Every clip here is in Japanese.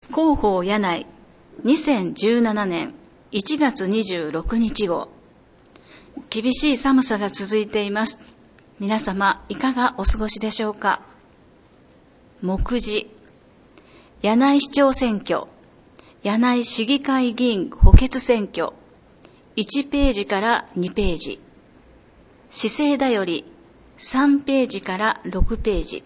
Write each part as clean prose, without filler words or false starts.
広報柳井2017年1月26日号。厳しい寒さが続いています。皆様いかがお過ごしでしょうか。目次、柳井市長選挙、柳井市議会議員補欠選挙、1ページから2ページ、市政だより3ページから6ページ、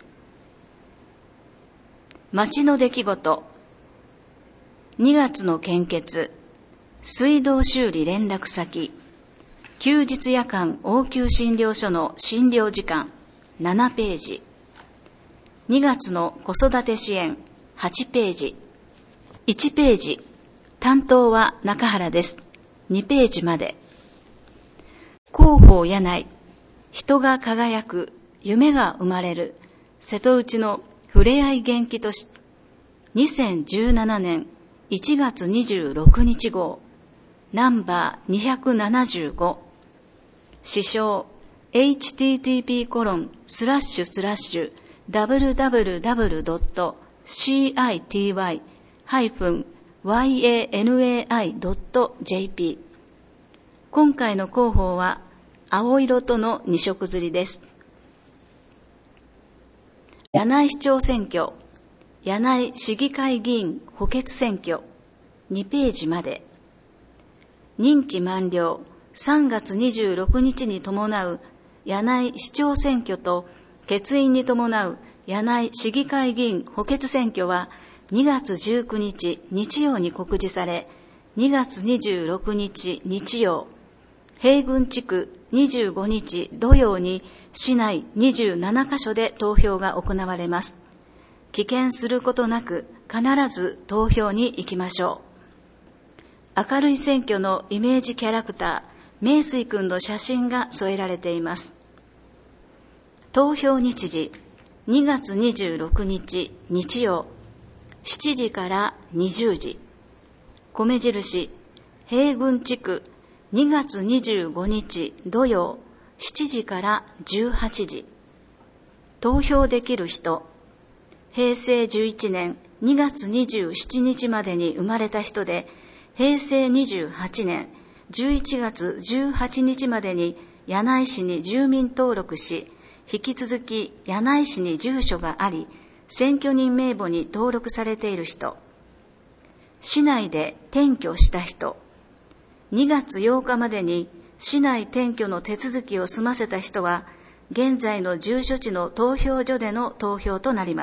町の出来事、2月の献血、水道修理連絡先、休日夜間応急診療所の診療時間7ページ、2月の子育て支援8ページ、1ページ、担当は中原です。2ページまで。広報柳井、人が輝く、夢が生まれる、瀬戸内のふれあい元気都市、2017年1月26日号、ナンバー275、詩唱 http://www.city-yanai.jp。 今回の広報は青色との2色刷りです。柳井市長選挙、柳井市議会議員補欠選挙2ページまで。任期満了3月26日に伴う柳井市長選挙と欠員に伴う柳井市議会議員補欠選挙は2月19日日曜に告示され、2月26日日曜、平郡地区25日土曜に市内27カ所で投票が行われます。棄権することなく必ず投票に行きましょう。明るい選挙のイメージキャラクター、名水くんの写真が添えられています。投票日時、2月26日日曜、7時から20時。米印、平郡地区、2月25日土曜、7時から18時。投票できる人、平成11年2月27日までに生まれた人で、平成28年11月18日までに柳井市に住民登録し、引き続き柳井市に住所があり、選挙人名簿に登録されている人、市内で転居した人、2月8日までに市内転居の手続きを済ませた人は、現在の住所地の投票所での投票となります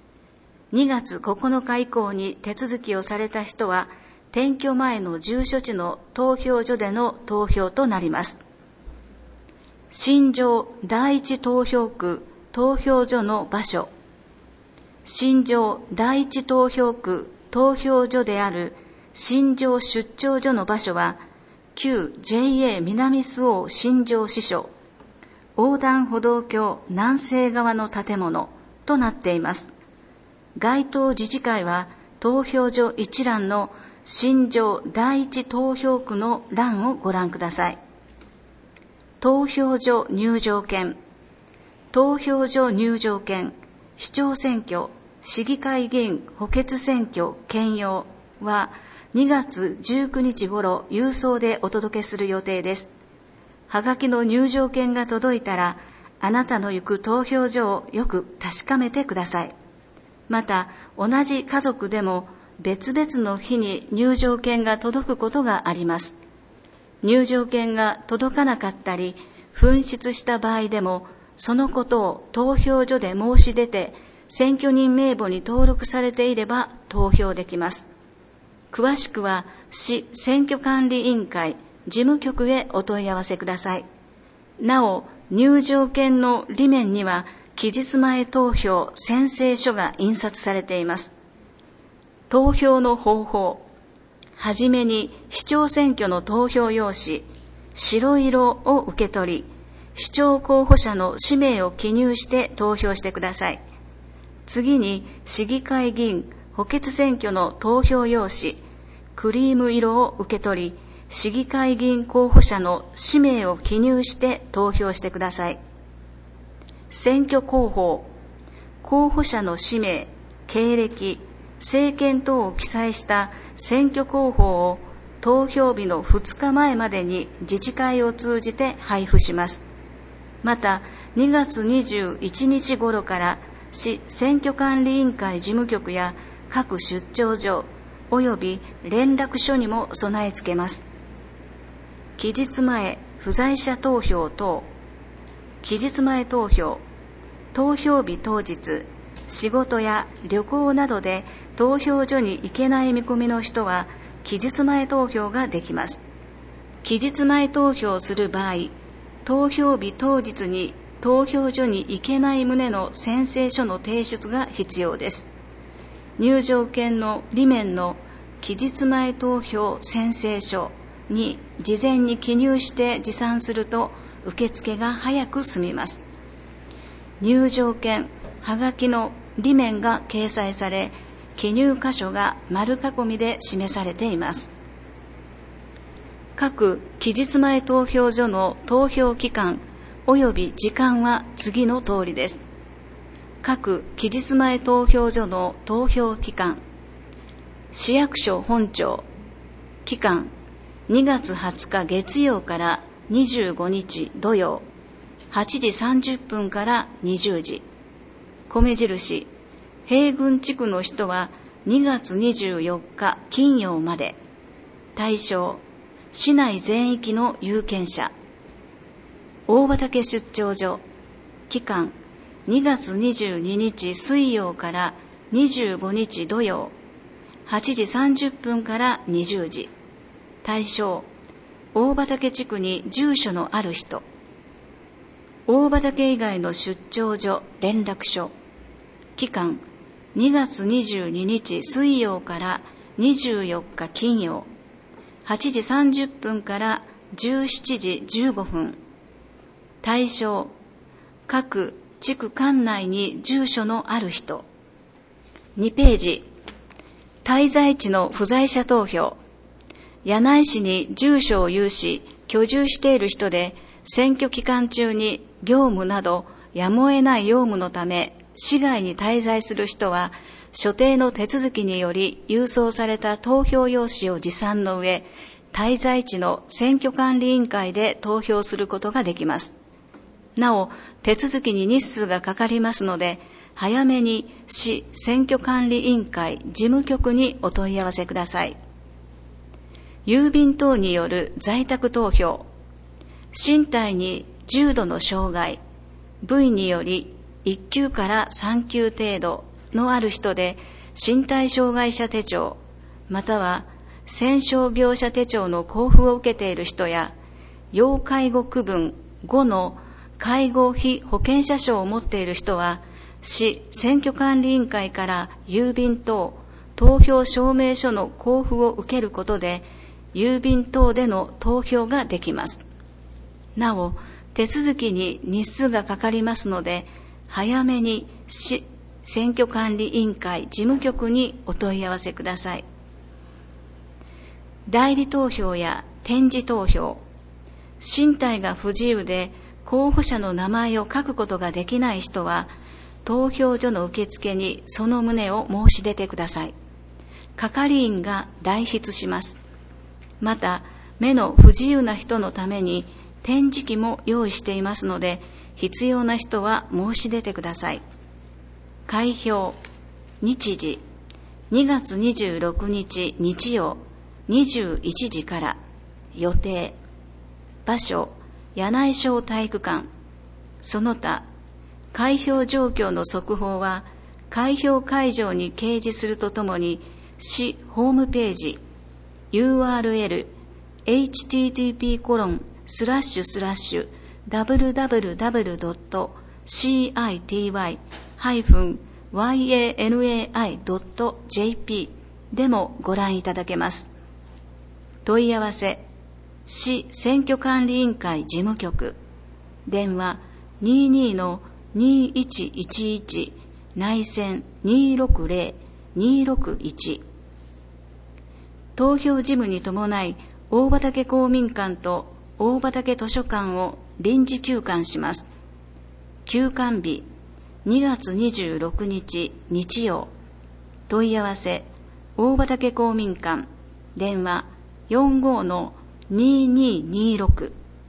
。2月9日以降に手続きをされた人は、転居前の住所地の投票所での投票となります。新庄第一投票区投票所の場所、新庄第一投票区投票所である新庄出張所の場所は、旧 JA 南周防新庄支所、横断歩道橋南西側の建物となっています。該当自治会は投票所一覧の新庄第一投票区の欄をご覧ください。投票所入場券、投票所入場券、市長選挙、市議会議員補欠選挙兼用は2月19日頃郵送でお届けする予定です。はがきの入場券が届いたら、あなたの行く投票所をよく確かめてください。また、同じ家族でも別々の日に入場券が届くことがあります。入場券が届かなかったり、紛失した場合でも、そのことを投票所で申し出て、選挙人名簿に登録されていれば投票できます。詳しくは、市選挙管理委員会事務局へお問い合わせください。なお、入場券の裏面には、期日前投票宣誓書が印刷されています。投票の方法。はじめに市長選挙の投票用紙、白色を受け取り、市長候補者の氏名を記入して投票してください。次に市議会議員補欠選挙の投票用紙、クリーム色を受け取り、市議会議員候補者の氏名を記入して投票してください。選挙公報、候補者の氏名、経歴、 政見等を記載した選挙公報を投票日の2日前までに自治会を通じて配布します。また、2月21日頃から市選挙管理委員会事務局や各出張所及び連絡所にも備え付けます。期日前不在者投票等、期日前投票、投票日当日、仕事や旅行などで投票所に行けない見込みの人は期日前投票ができます。期日前投票する場合、投票日当日に投票所に行けない旨の宣誓書の提出が必要です。入場券の裏面の期日前投票宣誓書に事前に記入して持参すると受付が早く済みます。入場券、はがきの裏面が掲載され、記入箇所が丸囲みで示されています。各期日前投票所の投票期間及び時間は次の通りです。各期日前投票所の投票期間、市役所本庁、期間2月20日月曜から25日土曜、8時30分から20時。米印、平郡地区の人は2月24日金曜まで。対象、市内全域の有権者。大畑出張所、期間2月22日水曜から25日土曜、8時30分から20時。対象、大畑地区に住所のある人。大畑以外の出張所連絡所、期間2月22日水曜から24日金曜、8時30分から17時15分。対象、各地区管内に住所のある人。2ページ、滞在地の不在者投票。柳井市に住所を有し、居住している人で、選挙期間中に業務などやむを得ない用務のため、市外に滞在する人は、所定の手続きにより郵送された投票用紙を持参の上、滞在地の選挙管理委員会で投票することができます。なお、手続きに日数がかかりますので、早めに市選挙管理委員会事務局にお問い合わせください。郵便等による在宅投票。身体に重度の障害、部位により1級から3級程度のある人で、身体障害者手帳、または戦傷病者手帳の交付を受けている人や、要介護区分5の介護費保険者証を持っている人は、市選挙管理委員会から郵便等投票証明書の交付を受けることで、郵便等での投票ができます。なお、手続きに日数がかかりますので、早めに市選挙管理委員会事務局にお問い合わせください。代理投票や点字投票。身体が不自由で候補者の名前を書くことができない人は、投票所の受付にその旨を申し出てください。係員が代筆します。また、目の不自由な人のために点字機も用意していますので、必要な人は申し出てください。開票、日時、2月26日日曜、21時から。予定、場所、柳井小体育館。その他、開票状況の速報は、開票会場に掲示するとともに、市ホームページ、URL http://www.city-yanai.jp でもご覧いただけます。問い合わせ、市選挙管理委員会事務局、電話 22-2111 内線 260-261。投票事務に伴い、大畑公民館と大畑図書館を臨時休館します。休館日、2月26日日曜、 問い合わせ大畑公民館電話 45-2226。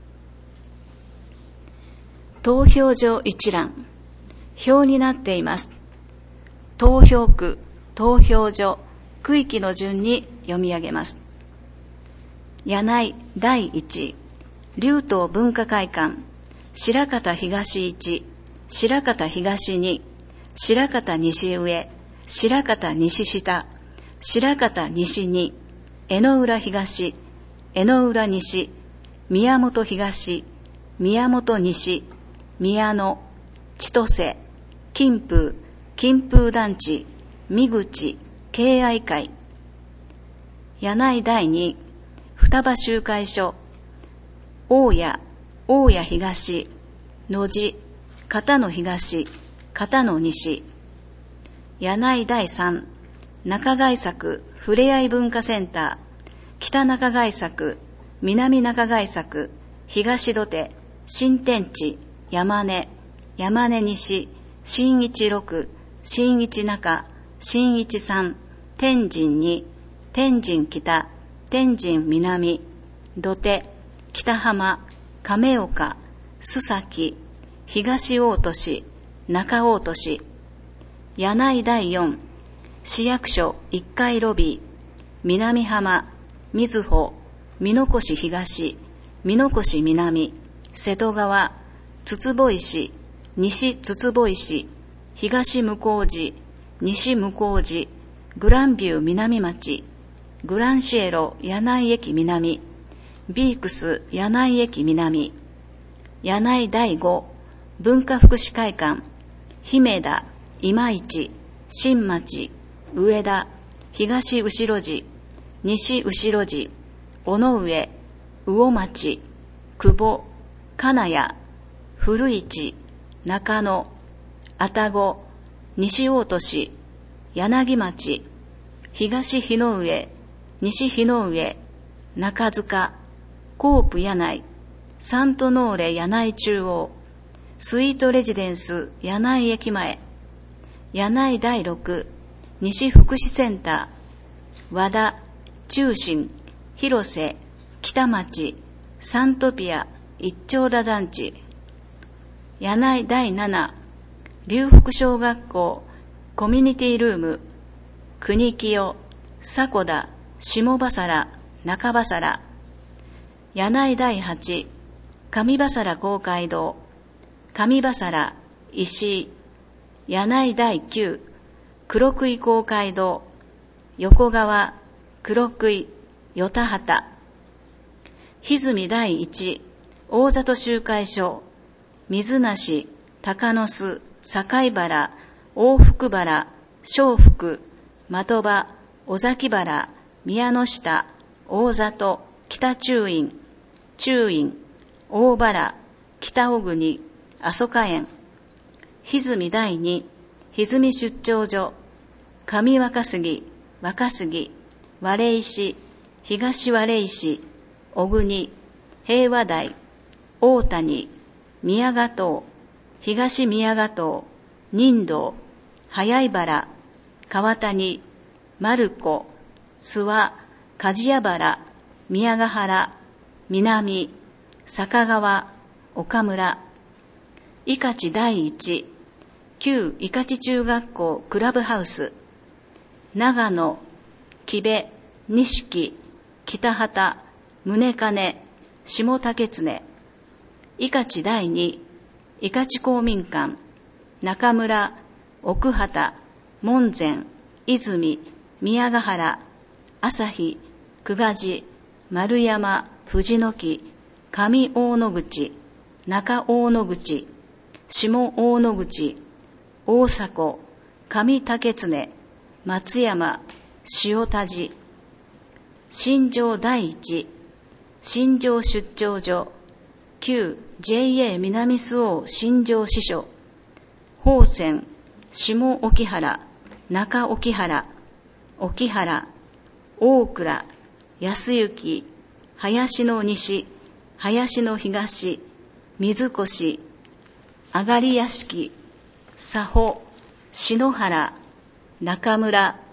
投票所一覧、表になっています。投票区、投票所、区域の順に読み上げます。柳井第1、竜東文化会館、白方東1、白方東2、白方西上、白方西下、白方西2、江ノ浦東、江ノ浦西、宮本東、宮本西、宮野、千歳、金風、金風団地、三口、敬愛会。柳井第2、双葉集会所、大谷、大谷東、野地、片野東、片野西。柳井第3、中該作ふれあい文化センター、北中該作、南中該作、東土手、新天地、山根、山根西、新一6、新一中、新一3、天神2、天神北、天神南、土手、北浜、亀岡、須崎、東大都市、中大都市。柳井第4、市役所1階ロビー、南浜、瑞穂、美濃越東、美濃越南、瀬戸川、筒保石、西筒保石、東向寺、西向寺、グランビュー南町、グランシエロ柳井駅南、ビークス柳井駅南。柳井第5、文化福祉会館、姫田、今市、新町、上田、東後ろ寺、西後ろ寺、尾上、魚町、久保、金谷、古市、中野、愛宕、西大都市、柳町、東日の上、西日の上、中塚、コープ柳井、サントノーレ柳井中央、スイートレジデンス柳井駅前。柳井第6、西福祉センター、和田、中心、広瀬、北町、サントピア、一丁田団地。柳井第7、龍福小学校、コミュニティルーム、国清、迫田、下羽原、中羽原。柳井第8、上羽原公会堂、上羽原、石井。柳井第9、黒杭公会堂、横川、黒杭、与田畑。歪み第1、大里集会所、水無し、鷹巣、境原、大福原、小福、的場、尾崎原、宮の下、大里、北中院、中院、大原、北小国、阿蘇花園。歪み第2、歪み出張所、上若杉、若杉、割石、東割石、小国、平和台、大谷、宮ヶ島、東宮ヶ島、仁道、早井原、川谷、丸子、諏訪、梶屋原、宮ヶ原、南、坂川、岡村。伊勝第1、旧伊勝中学校クラブハウス、長野、木部、錦、北畑、宗金、下竹常。伊勝第2、伊勝公民館、中村、奥畑、門前、泉、宮ヶ原、朝日、久我寺、丸山、藤の木、上大野口、中大野口、下大野口、大迫、上竹常、松山、塩田寺。新庄第一、新庄出張所、旧 JA 南周防新庄支所、宝泉、下沖原、中沖原、沖原、大倉、安行、林の西、林の東、水越、上がり屋敷、佐保、篠原、中村、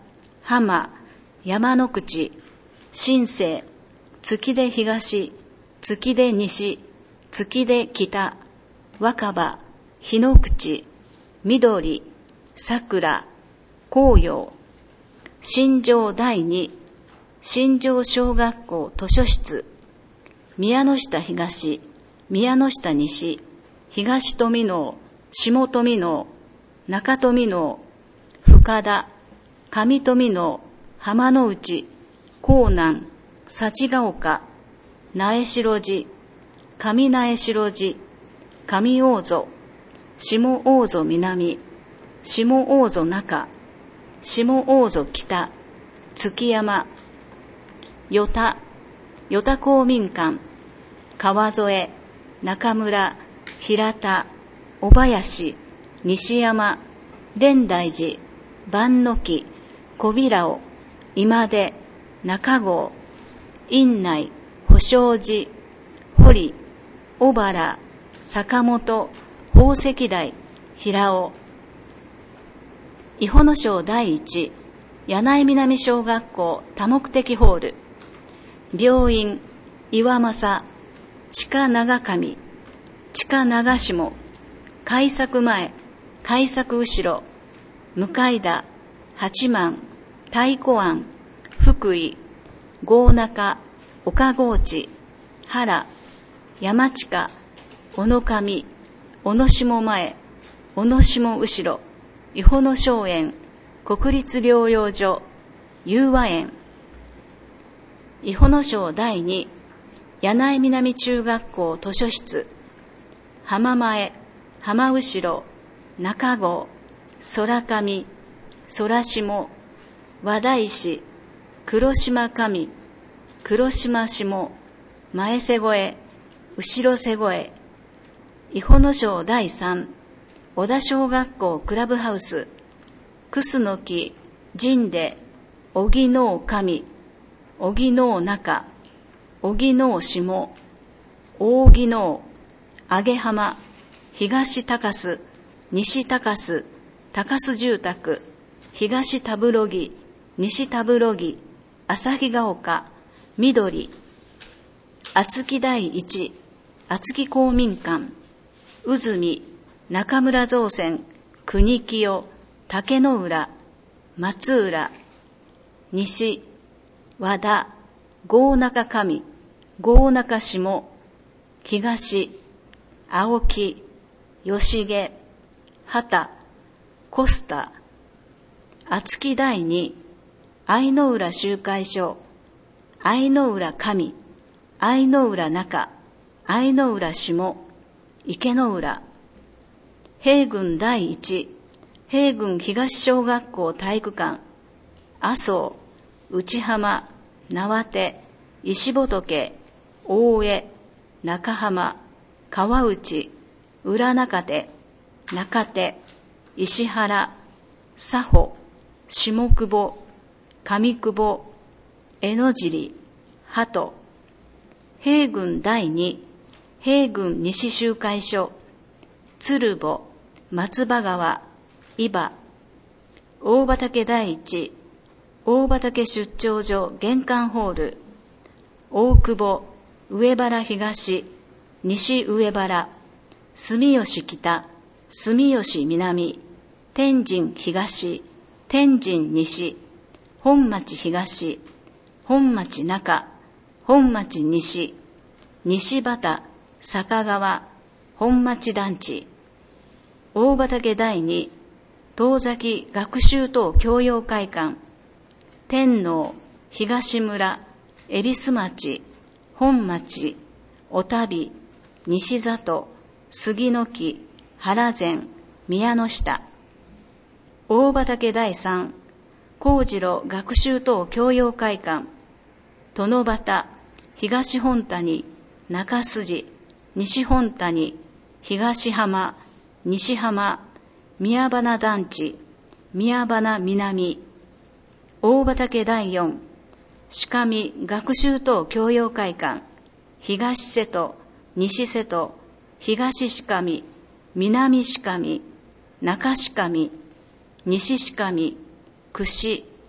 浜、山の口、新生、月で東、月で西、月で北、若葉、日の口、緑、桜、紅葉、新庄第二、新庄小学校図書室、宮の下東、宮の下西、東富能、下富能、中富能、深田、上富能、浜の内、江南、幸ヶ丘、苗代寺、上苗代寺、上大津、下大津南、下大津中、下大津北、築山、与田、与田公民館、川添、中村、平田、小林、西山、蓮台寺、万の木、小平尾、今出、中郷、院内、保証寺、堀、小原、坂本、宝石台、平尾。伊保野小第一、柳井南小学校多目的ホール、病院、岩政、地下長上、地下長下、改作前、改作後ろ、向田、八幡、太鼓庵、福井、郷中、岡河内、原、山近、小野上、小野下前、小野下後ろ、伊保野松園、国立療養所、友和園。伊保野小第二、柳井南中学校図書室、浜前、浜後ろ、中郷、空上、空下、和田石、黒島上、黒島下、前瀬越、後ろ瀬越。伊保野小第三、小田小学校クラブハウス、楠木、神出、小木能上、小木能中、小木能下、大木能、上浜、東高須、西高須、高須住宅、東田室木、西田室木、旭ヶ丘、緑、厚木第一、厚木公民館、宇住、中村造船、国清、竹の浦、松浦、西、和田、郷中上、郷中下、東、青木、吉毛、畑、コスタ、厚木第二、愛の浦集会所、愛の浦上、愛の浦中、愛の浦下、池の浦。平郡第一、平郡東小学校体育館、麻生、内浜、縄手、石仏、大江、中浜、川内、裏中手、中手、石原、佐保、下久保、上久保、江野尻、鳩。平郡第二、平郡西集会所、鶴保、松葉川、伊庭。大畑第一、大畑出張所玄関ホール、大久保、上原東、西上原、住吉北、住吉南、天神東、天神西、本町東、本町中、本町西、西畑、坂川、本町団地。大畑第二、遠崎学習等教養会館、天王、東村、恵比寿町、本町、小旅、西里、杉の木、原前、宮の下。大畑第三、幸次郎学習等教養会館、殿端、東本谷、中筋、西本谷、東浜、西浜、宮花団地、宮花南。大畑第四、鹿見学習等教養会館、東瀬戸、西瀬戸、東鹿見、南鹿見、中鹿見、西鹿見、串、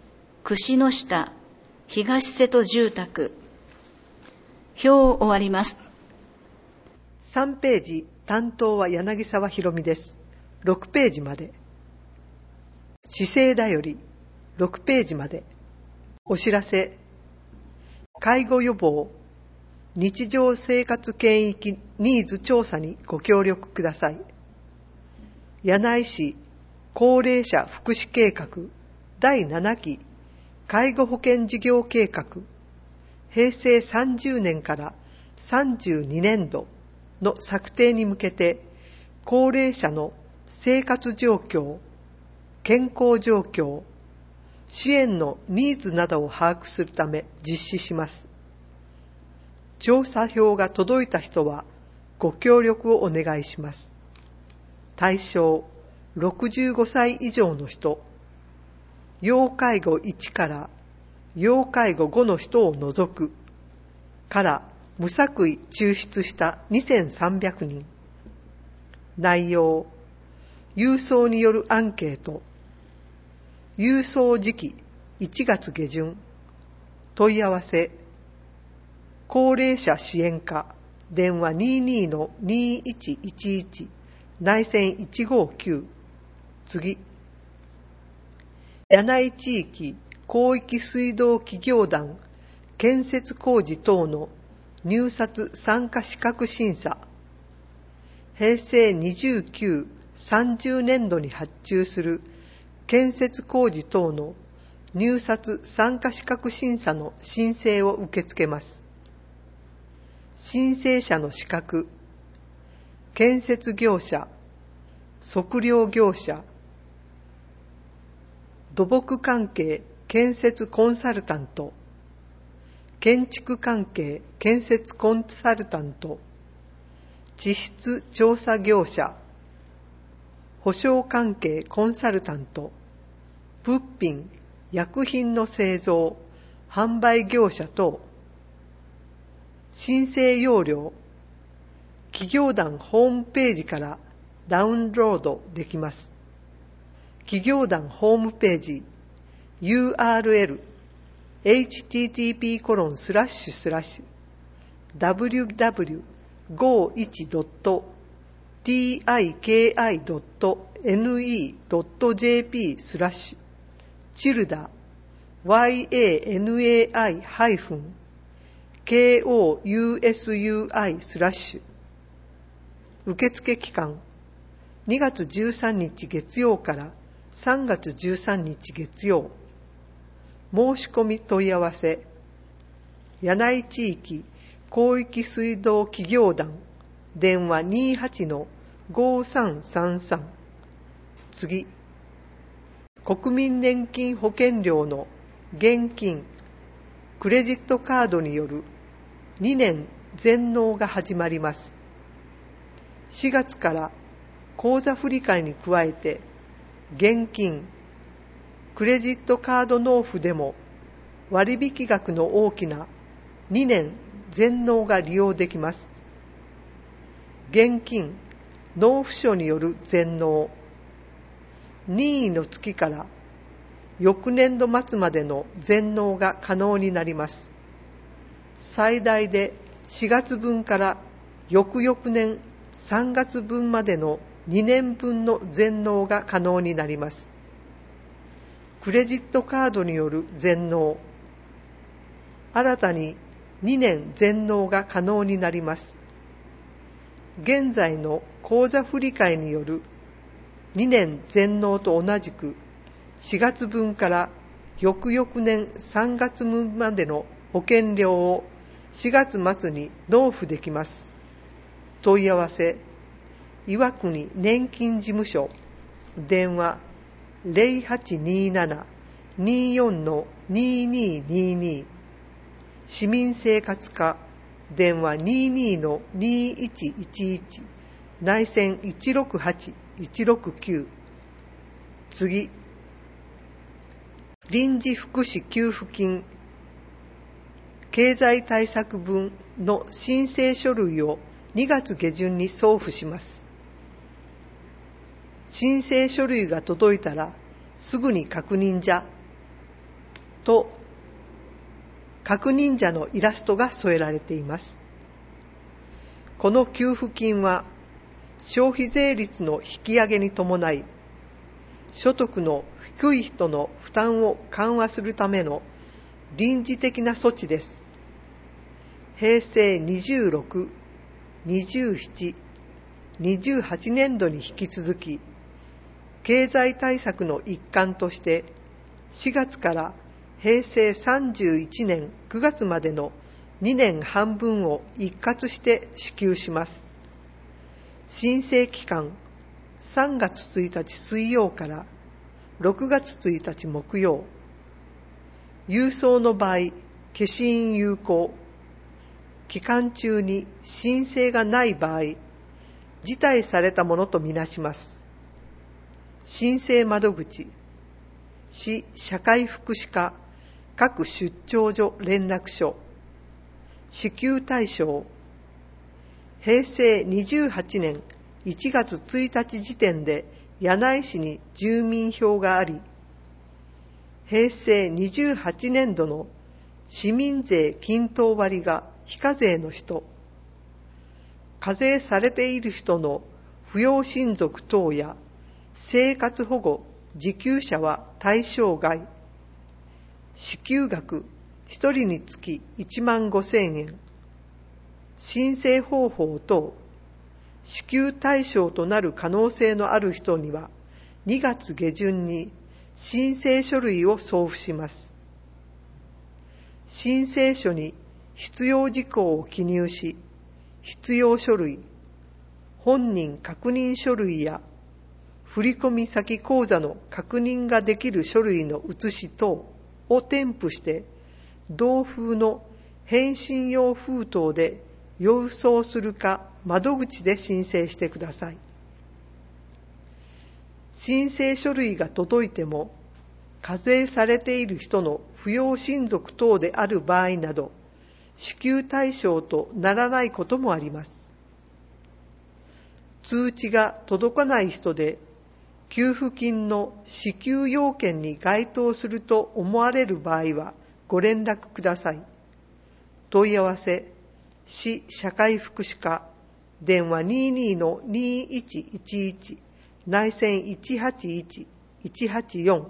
串の下、東瀬戸住宅。表を終わります。 3ページ、担当は柳沢ひろみです。6ページまで。市政だより、6ページまで。お知らせ。介護予防、日常生活圏域ニーズ調査にご協力ください。柳井市高齢者福祉計画第7期介護保険事業計画平成30年から32年度の策定に向けて、高齢者の生活状況、健康状況、支援のニーズなどを把握するため実施します。調査票が届いた人はご協力をお願いします。対象、65歳以上の人、要介護1から要介護5の人を除くから無作為抽出した2300人。内容、郵送によるアンケート。郵送時期1月下旬。問い合わせ、高齢者支援課、電話 22-2111 内線159。次。柳井地域広域水道企業団建設工事等の入札参加資格審査。平成29、30年度に発注する建設工事等の入札参加資格審査の申請を受け付けます。申請者の資格、建設業者、測量業者、土木関係建設コンサルタント、建築関係建設コンサルタント、地質調査業者、保証関係コンサルタント、物品、薬品の製造、販売業者等。申請要領、企業団ホームページからダウンロードできます。企業団ホームページ URL http://www.tiki.ne.jp/childa yanai-kousui/ 受付期間2月13日月曜から3月13日月曜。申し込み問い合わせ、柳井地域広域水道企業団電話 28-5333。次。国民年金保険料の現金、クレジットカードによる2年全納が始まります。4月から口座振替に加えて、現金、クレジットカード納付でも割引額の大きな2年全納が利用できます。現金、納付書による全納、任意の月から翌年度末までの全納が可能になります。最大で4月分から翌々年3月分までの2年分の全納が可能になります。クレジットカードによる全納、新たに2年全納が可能になります。現在の口座振替による2年全納と同じく4月分から翌々年3月分までの保険料を4月末に納付できます。問い合わせ、岩国年金事務所、電話 0827-24-2222、市民生活課、電話 22-2111、内線168-169。次。臨時福祉給付金、経済対策分の申請書類を2月下旬に送付します。申請書類が届いたらすぐに確認じゃ。 と各忍者のイラストが添えられています。この給付金は消費税率の引き上げに伴い、所得の低い人の負担を緩和するための臨時的な措置です。平成26、27、28年度に引き続き、経済対策の一環として4月から平成31年9月までの2年半分を一括して支給します。申請期間3月1日水曜から6月1日木曜。郵送の場合、消印有効。期間中に申請がない場合、辞退されたものとみなします。申請窓口、市社会福祉課各出張所連絡所。支給対象、平成28年1月1日時点で柳井市に住民票があり、平成28年度の市民税均等割が非課税の人、課税されている人の扶養親族等や生活保護受給者は対象外。支給額1人につき15,000円。申請方法等、支給対象となる可能性のある人には2月下旬に申請書類を送付します。申請書に必要事項を記入し、必要書類、本人確認書類や振込先口座の確認ができる書類の写し等を添付して、同封の返信用封筒で郵送するか窓口で申請してください。申請書類が届いても、課税されている人の扶養親族等である場合など、支給対象とならないこともあります。通知が届かない人で、給付金の支給要件に該当すると思われる場合はご連絡ください。問い合わせ、市社会福祉課、電話 22-2111、内線 181-184。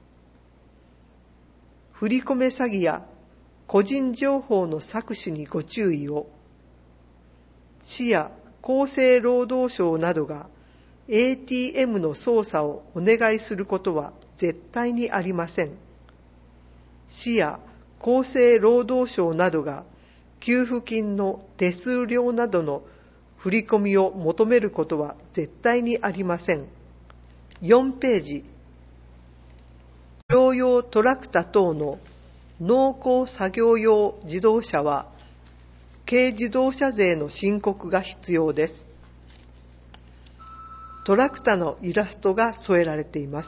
振り込め詐欺や個人情報の搾取にご注意を。市や厚生労働省などが ATM の操作をお願いすることは絶対にありません。市や厚生労働省などが給付金の手数料などの振り込みを求めることは絶対にありません。4ページ。乗用トラクタ等の農耕作業用自動車は軽自動車税の申告が必要です。トラクタのイラストが添えられています。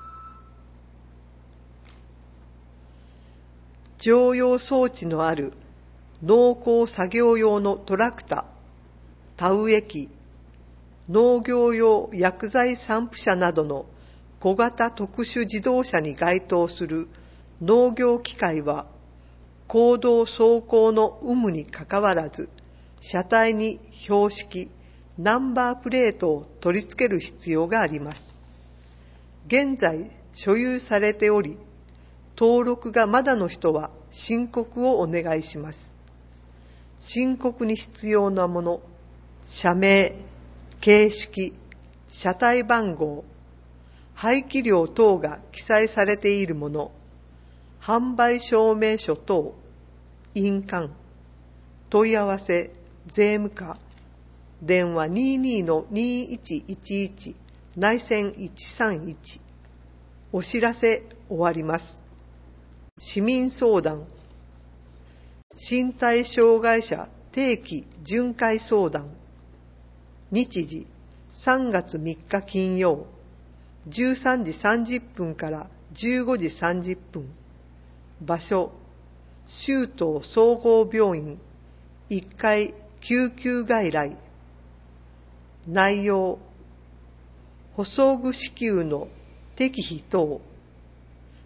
乗用装置のある農耕作業用のトラクタ、田植え機、農業用薬剤散布車などの小型特殊自動車に該当する農業機械は、公道走行の有無にかかわらず、車体に標識、ナンバープレートを取り付ける必要があります。現在所有されており、登録がまだの人は申告をお願いします。申告に必要なもの、社名、形式、車体番号、排気量等が記載されているもの、販売証明書等、印鑑、問い合わせ、税務課、電話 22-2111、内線131。お知らせ終わります。市民相談、身体障害者定期巡回相談、日時3月3日金曜、13時30分から15時30分、場所、州東総合病院1階救急外来。内容、補装具支給の適費等、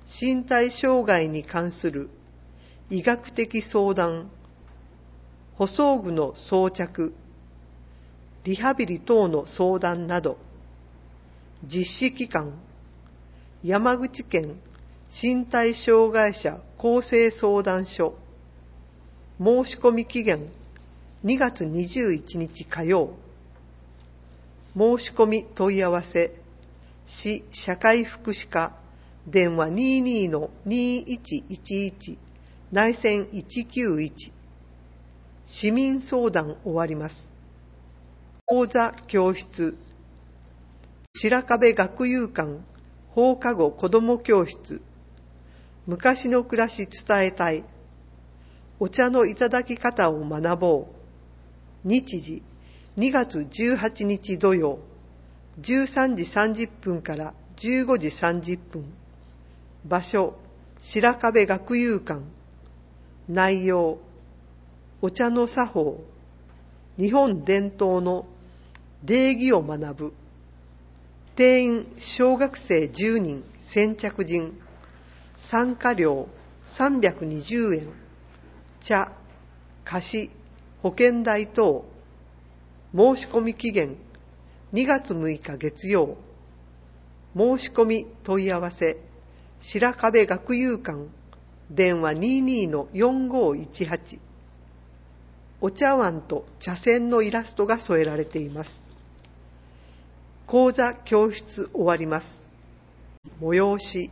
身体障害に関する医学的相談、補装具の装着、リハビリ等の相談など、実施機関、山口県身体障害者公正相談所、申し込み期限2月21日火曜。申し込み問い合わせ、市社会福祉課、電話 22-2111、内線191、市民相談終わります。講座教室、白壁学友館放課後子ども教室、昔の暮らし伝えたい、お茶のいただき方を学ぼう。日時2月18日土曜、13時30分から15時30分。場所、白壁学友館。内容、お茶の作法、日本伝統の礼儀を学ぶ。定員小学生10人先着順。参加料320円。茶、菓子、保険代等。申し込み期限2月6日月曜。申し込み問い合わせ、白壁学友館、電話 22-4518。お茶碗と茶筅のイラストが添えられています。講座教室終わります。催し、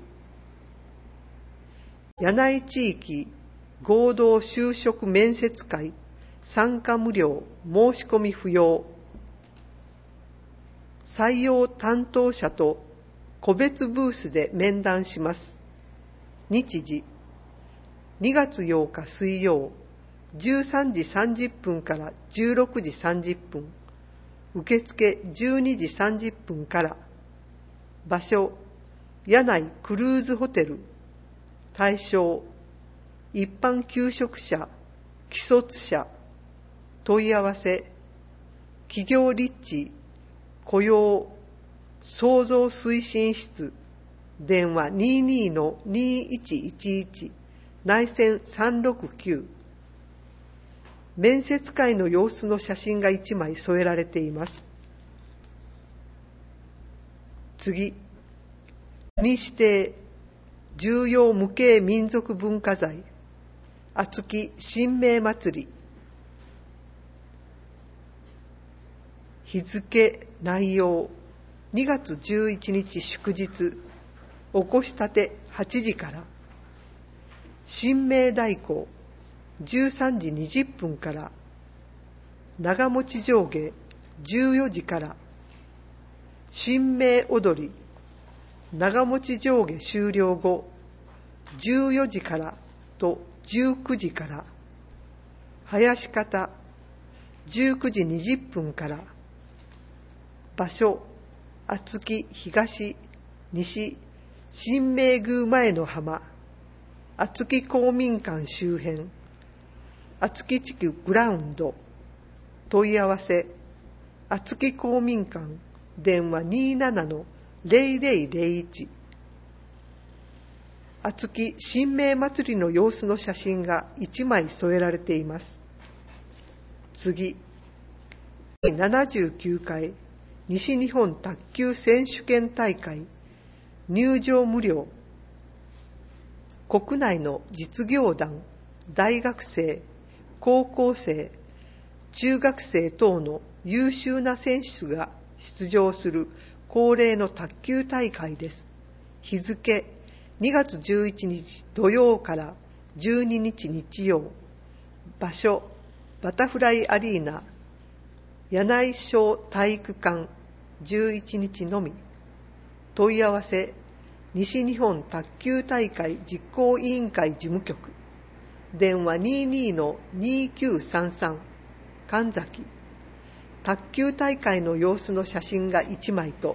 柳井地域合同就職面接会、参加無料、申し込み不要。採用担当者と個別ブースで面談します。日時、2月8日水曜、13時30分から16時30分。受付12時30分から。場所、柳井クルーズホテル。対象、一般求職者、既卒者。問い合わせ、企業立地、雇用、創造推進室。電話 22-2111、内線369。面接会の様子の写真が1枚添えられています。次、国指定重要無形民族文化財、厚木神明祭り。日付、内容、2月11日祝日、おこしたて8時から。神明代行、13時20分から。長持ち上下、14時から。神明踊り、長持ち上下終了後、14時からと19時から。囃子方、19時20分から。場所、厚木東、西、神明宮前の浜、厚木公民館周辺、厚木地区グラウンド。問い合わせ、厚木公民館、電話 27-0001。厚木神明祭りの様子の写真が1枚添えられています。次、79回西日本卓球選手権大会、入場無料。国内の実業団、大学生、高校生、中学生等の優秀な選手が出場する恒例の卓球大会です。日付、2月11日土曜から12日日曜。場所、バタフライアリーナ、柳井小体育館、11日のみ。問い合わせ、西日本卓球大会実行委員会事務局。電話 22-2933、神崎。卓球大会の様子の写真が1枚と、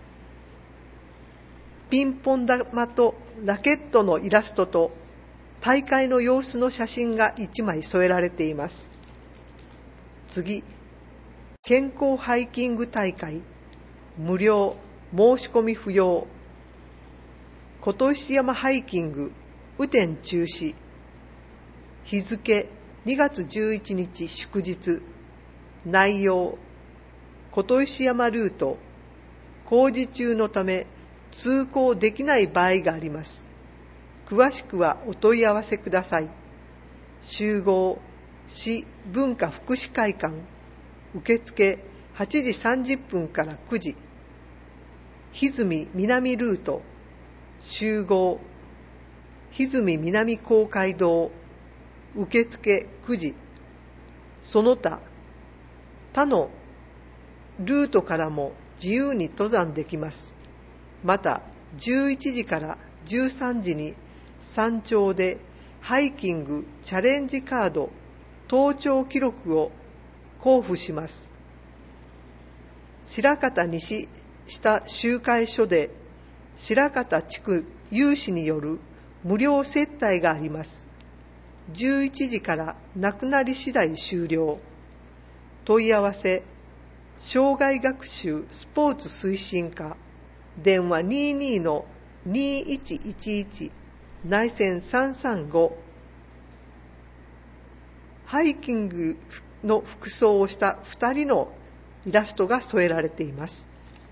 ピンポン玉とラケットのイラストと、大会の様子の写真が1枚添えられています。次、健康ハイキング大会、無料、申し込み不要。 琴石山ハイキング雨天中止。日付2月11日祝日。内容、琴石山ルート工事中のため通行できない場合があります。詳しくはお問い合わせください。集合市文化福祉会館。受付8時30分から9時。ひずみ南ルート。集合ひずみ南公会堂。受付9時。その他のルートからも自由に登山できます。また11時から13時に山頂でハイキングチャレンジカード登頂記録を交付します。白潟西下集会所で白潟地区有志による無料接待があります。11時からなくなり次第終了。問い合わせ、障害学習スポーツ推進課、電話 22-2111 内線335。ハイキングの服装をした2人のイラストが添えられています。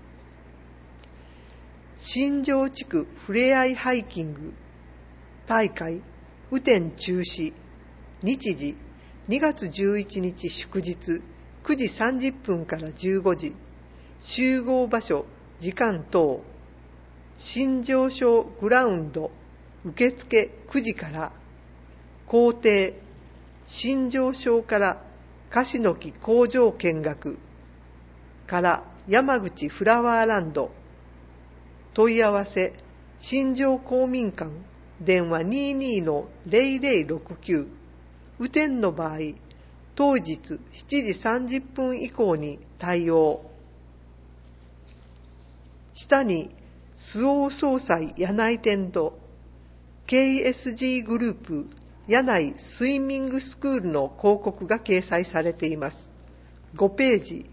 新庄地区ふれあいハイキング大会雨天中止。日時2月11日祝日9時30分から15時。集合場所時間等、新庄小グラウンド。受付9時から。行程、新庄小から樫の木工場見学から山口フラワーランド。問い合わせ、新庄公民館、電話 22-0069。雨天の場合、当日7時30分以降に対応。下に、周防総裁柳井店と KSG グループ柳井スイミングスクールの広告が掲載されています。5ページ。